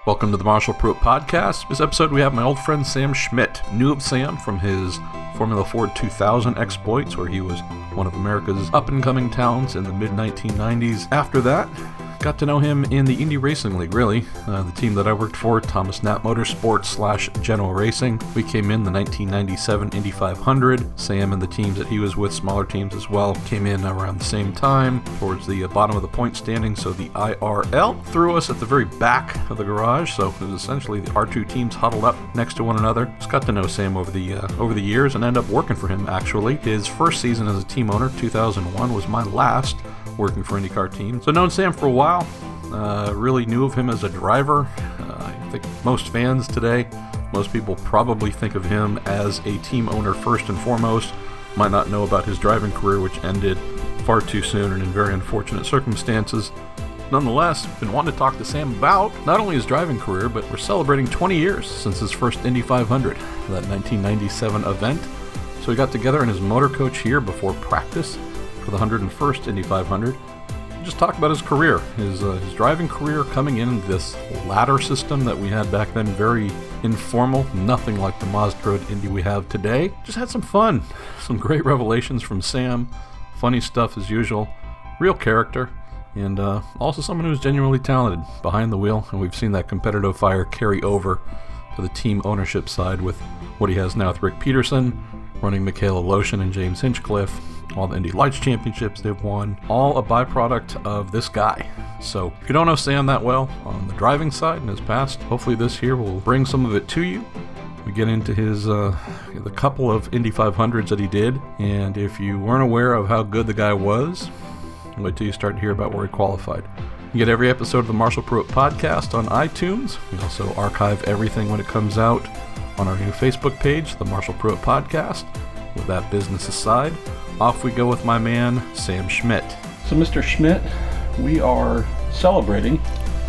Welcome to the Marshall Pruett Podcast. This episode we have my old friend Sam Schmidt. Knew of Sam from his Formula Ford 2000 exploits, where he was one of America's up-and-coming talents in the mid-1990s. After that, got to know him in the Indy Racing League, really. The team that I worked for, Thomas Knapp Motorsports / General Racing. We came in the 1997 Indy 500. Sam and the teams that he was with, smaller teams as well, came in around the same time, towards the bottom of the point standing, so the IRL threw us at the very back of the garage, so it was essentially our two teams huddled up next to one another. Just got to know Sam over the years and ended up working for him, actually. His first season as a team owner, 2001, was my last working for IndyCar team. So known Sam for a while, really knew of him as a driver. I think most fans today, most people probably think of him as a team owner first and foremost. Might not know about his driving career, which ended far too soon and in very unfortunate circumstances. Nonetheless, been wanting to talk to Sam about not only his driving career, but we're celebrating 20 years since his first Indy 500, that 1997 event. So we got together in his motor coach here before practice for the 101st Indy 500. Just talk about his career, his driving career coming in this ladder system that we had back then, very informal, nothing like the Mazda Road Indy we have today. Just had some fun, some great revelations from Sam, funny stuff as usual, real character, and also someone who's genuinely talented behind the wheel, and we've seen that competitive fire carry over to the team ownership side with what he has now with Rick Peterson, running Michaela Lotion and James Hinchcliffe, all the Indy Lights championships they've won, all a byproduct of this guy. So if you don't know Sam that well on the driving side in his past, hopefully this here will bring some of it to you. We get into his the couple of Indy 500s that he did, and if you weren't aware of how good the guy was, wait till you start to hear about where he qualified. You get every episode of the Marshall Pruett Podcast on iTunes. We also archive everything when it comes out on our new Facebook page, the Marshall Pruett Podcast. With that business aside, off we go with my man, Sam Schmidt. So Mr. Schmidt, we are celebrating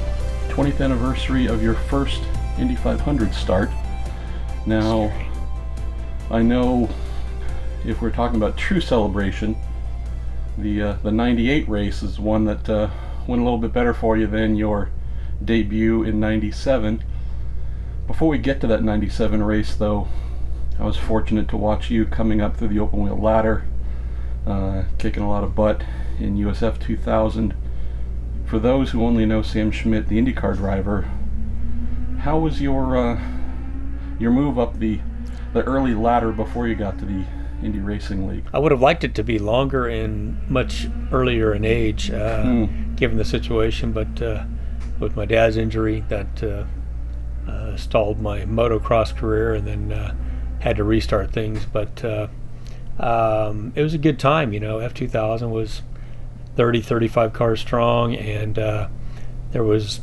20th anniversary of your first Indy 500 start. Now, I know if we're talking about true celebration, the 98 race is one that went a little bit better for you than your debut in 97. Before we get to that 97 race, though, I was fortunate to watch you coming up through the open wheel ladder, kicking a lot of butt in USF 2000. For those who only know Sam Schmidt, the IndyCar driver, how was your move up the early ladder before you got to the Indy Racing League? I would have liked it to be longer and much earlier in age, given the situation, but with my dad's injury, that stalled my motocross career, and then had to restart things. But it was a good time, F2000 was 35 cars strong, and there was,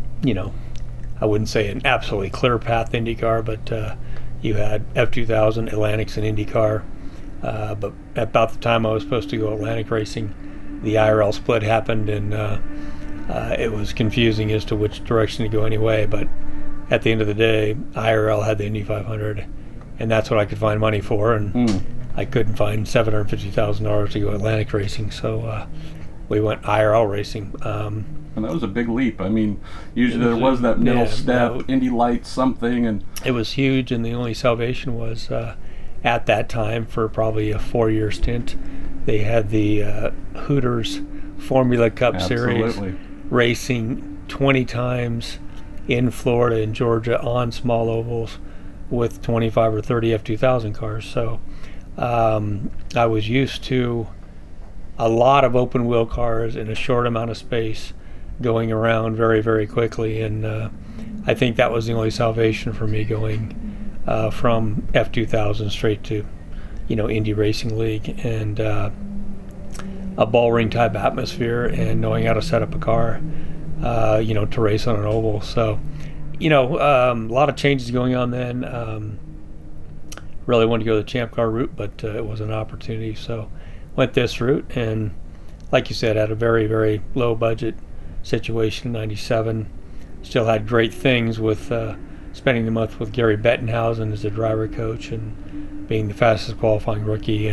I wouldn't say an absolutely clear path IndyCar, but you had F2000, Atlantics, and IndyCar. But about the time I was supposed to go Atlantic racing, the IRL split happened, and it was confusing as to which direction to go anyway. But at the end of the day, IRL had the Indy 500, and that's what I could find money for, and I couldn't find $750,000 to go Atlantic racing, so we went IRL racing. And that was a big leap. I mean, usually there was that middle step, Indy Lights, something, and it was huge, and the only salvation was at that time, for probably a 4-year stint, they had the Hooters Formula Cup Series racing 20 times in Florida and Georgia on small ovals with 25 or 30 F2000 cars. So I was used to a lot of open wheel cars in a short amount of space going around very, very quickly, and I think that was the only salvation for me going from F2000 straight to Indy Racing League, and a ball ring type atmosphere, and knowing how to set up a car to race on an oval. So a lot of changes going on then. Really wanted to go the Champ Car route, but it was an opportunity, so went this route, and like you said, had a very, very low budget situation in 97. Still had great things with spending the month with Gary Bettenhausen as a driver coach and being the fastest qualifying rookie, and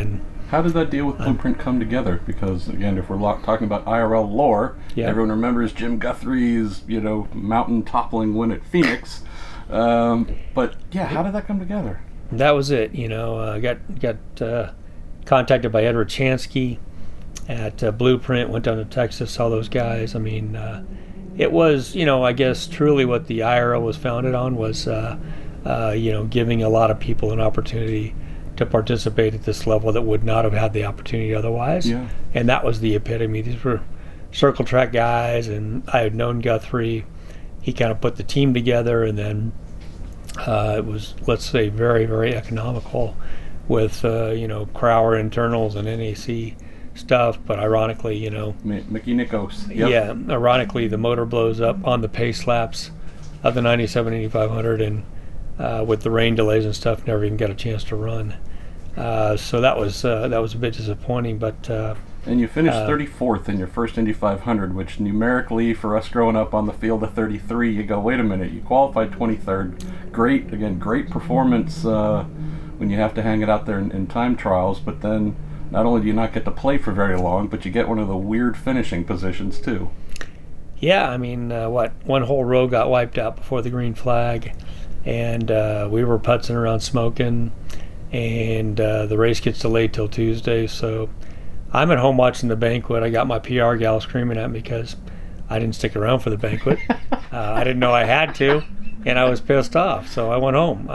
How did that deal with Blueprint come together? Because, again, if we're talking about IRL lore, everyone remembers Jim Guthrie's, mountain toppling win at Phoenix. But, how did that come together? That was it. I got contacted by Edward Chansky at Blueprint, went down to Texas, saw those guys. I mean, it was, I guess truly what the IRL was founded on was, giving a lot of people an opportunity to participate at this level that would not have had the opportunity otherwise. Yeah. And that was the epitome. These were circle track guys, and I had known Guthrie. He kind of put the team together, and then it was, let's say, very, very economical with, Crowder internals and NAC stuff. But ironically, Mickey Nikos. Yep. Yeah, ironically, the motor blows up on the pace laps of the 97 8500, and with the rain delays and stuff, never even got a chance to run. So that was a bit disappointing. But and you finished 34th in your first Indy 500, which numerically for us growing up on the field of 33, you go, wait a minute, you qualified 23rd. Great performance when you have to hang it out there in time trials. But then not only do you not get to play for very long, but you get one of the weird finishing positions too. Yeah, I mean, one whole row got wiped out before the green flag. And we were putzing around smoking, and the race gets delayed till Tuesday. So I'm at home watching the banquet. I got my PR gal screaming at me because I didn't stick around for the banquet. I didn't know I had to, and I was pissed off. So I went home,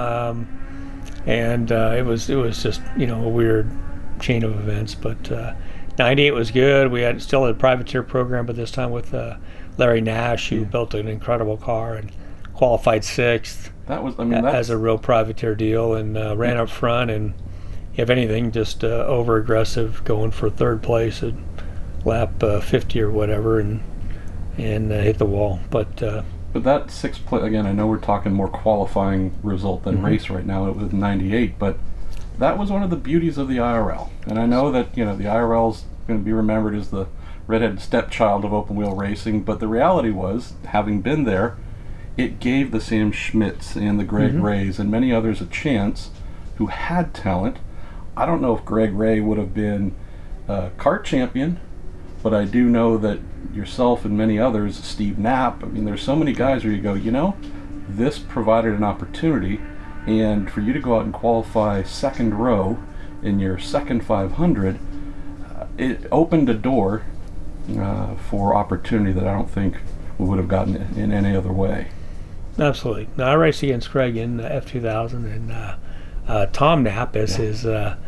and it was just a weird chain of events. But 98 was good. We had still a privateer program, but this time with Larry Nash, who built an incredible car and qualified 6th. That was, as a real privateer deal, and ran up front, and if anything, just over aggressive, going for 3rd place at lap 50 or whatever, and hit the wall. But that 6th place, again, I know we're talking more qualifying result than race right now. It was 98, but that was one of the beauties of the IRL. And I know that the IRL's going to be remembered as the redheaded stepchild of open wheel racing, but the reality was, having been there, it gave the Sam Schmidts and the Greg Rays and many others a chance who had talent. I don't know if Greg Ray would have been kart champion, but I do know that yourself and many others, Steve Knapp, there's so many guys where you go, this provided an opportunity, and for you to go out and qualify 2nd row in your second 500, it opened a door for opportunity that I don't think we would have gotten in any other way. Absolutely. Now, I raced against Craig in F2000, and Tom Knapp as his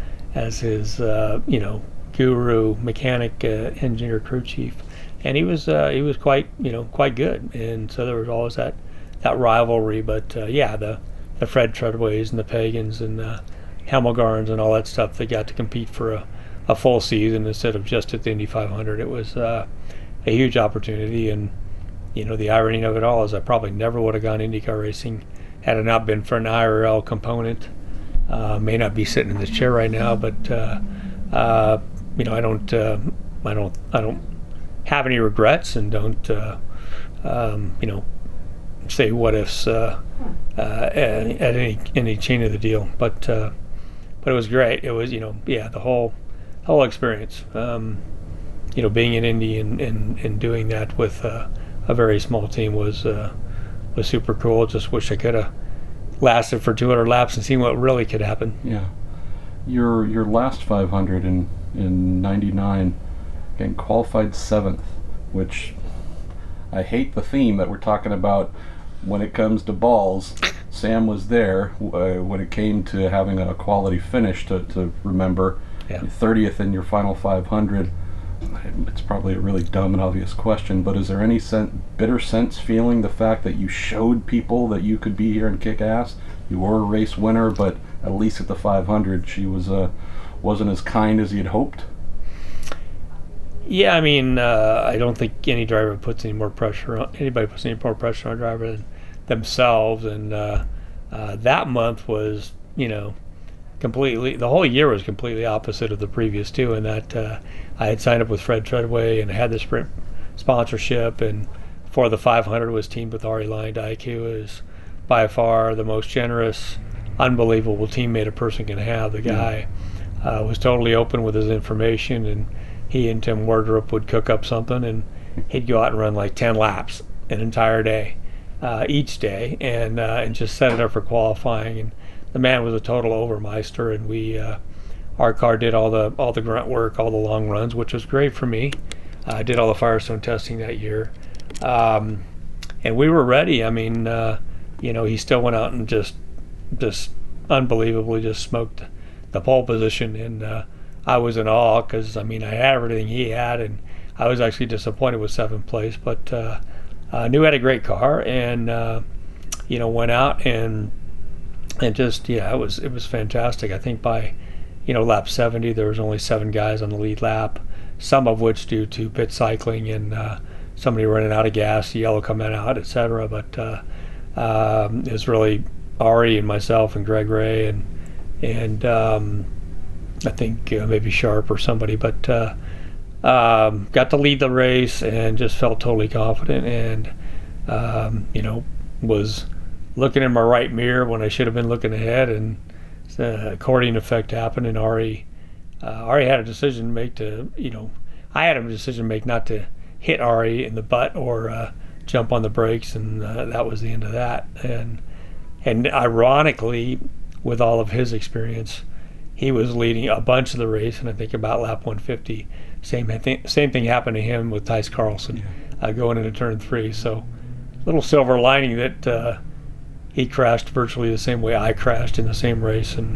guru, mechanic, engineer, crew chief, and he was quite good, and so there was always that rivalry. But the Fred Treadways and the Pagans and the Hamelgarns and all that stuff, they got to compete for a full season instead of just at the Indy 500. It was a huge opportunity, and the irony of it all is I probably never would have gone IndyCar racing had it not been for an IRL component. May not be sitting in this chair right now, but I don't have any regrets, and don't say what ifs at any chain of the deal. But it was great. It was the whole experience. Being in Indy and doing that with a very small team was super cool. Just wish I could have lasted for 200 laps and seen what really could happen. Yeah. Your last 500 in 99, again, qualified 7th, which I hate the theme that we're talking about when it comes to balls. Sam was there when it came to having a quality finish to remember. Yeah. 30th in your final 500. It's probably a really dumb and obvious question, but is there any bitter sense feeling the fact that you showed people that you could be here and kick ass? You were a race winner, but at least at the 500, she wasn't as kind as you'd hoped? Yeah, I don't think any driver puts any more pressure on anybody puts any more pressure on a driver than themselves, and that month was, completely, the whole year was completely opposite of the previous two, in that I had signed up with Fred Treadway and I had the Sprint sponsorship, and for the 500 was teamed with Arie Luyendyk, who is by far the most generous, unbelievable teammate a person can have. The guy was totally open with his information, and he and Tim Wardrop would cook up something, and he'd go out and run like 10 laps an entire day, each day, and just set it up for qualifying. And the man was a total overmeister, and our car did all the grunt work, all the long runs, which was great for me. I did all the Firestone testing that year, and we were ready. I mean, he still went out and just unbelievably just smoked the pole position, and I was in awe because I had everything he had, and I was actually disappointed with 7th place, but knew I had a great car, and went out and just it was fantastic. I think by lap 70 there was only 7 guys on the lead lap, some of which due to pit cycling and somebody running out of gas, yellow coming out, etc. But it was really Ari and myself and Greg Ray and I think maybe Sharp or somebody, but got to lead the race and just felt totally confident, and was looking in my right mirror when I should have been looking ahead, and the accordion effect happened, and Ari had a decision to make I had a decision to make not to hit Ari in the butt or jump on the brakes, and that was the end of that. And ironically, with all of his experience, he was leading a bunch of the race, and I think about lap 150, same thing happened to him with Tice Carlson going into turn 3. So, little silver lining that he crashed virtually the same way I crashed in the same race, and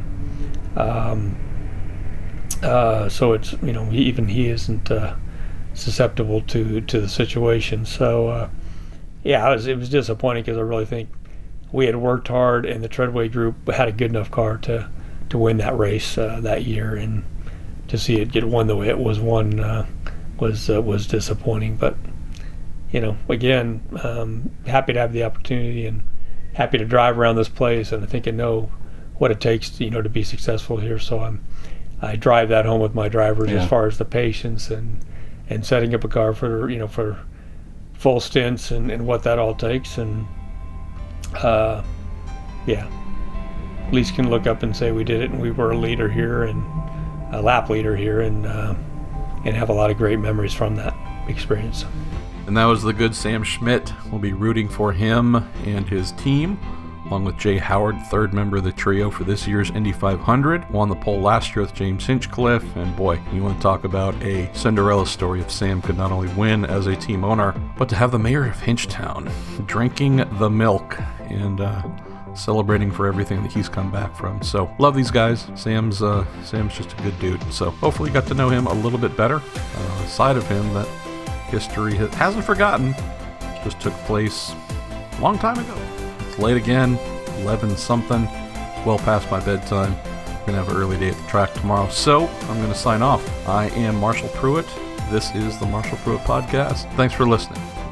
so it's even he isn't susceptible to the situation. So it was disappointing because I really think we had worked hard, and the Treadway group had a good enough car to win that race that year, and to see it get won the way it was won was disappointing. But again, happy to have the opportunity and happy to drive around this place, and I think I know what it takes to be successful here. So I drive that home with my drivers as far as the patience and setting up a car for full stints and what that all takes, and at least can look up and say we did it, and we were a leader here and a lap leader here, and have a lot of great memories from that experience. And that was the good Sam Schmidt. We'll be rooting for him and his team, along with Jay Howard, third member of the trio for this year's Indy 500. Won the pole last year with James Hinchcliffe, and boy, you want to talk about a Cinderella story if Sam could not only win as a team owner, but to have the mayor of Hinchtown drinking the milk and celebrating for everything that he's come back from. So love these guys. Sam's just a good dude. So hopefully you got to know him a little bit better. A side of him that history hasn't forgotten. Just took place a long time ago. It's late again, 11 something, well past my bedtime. We're gonna have an early day at the track tomorrow, so I'm gonna sign off. I am Marshall Pruitt. This is the Marshall Pruitt Podcast. Thanks for listening.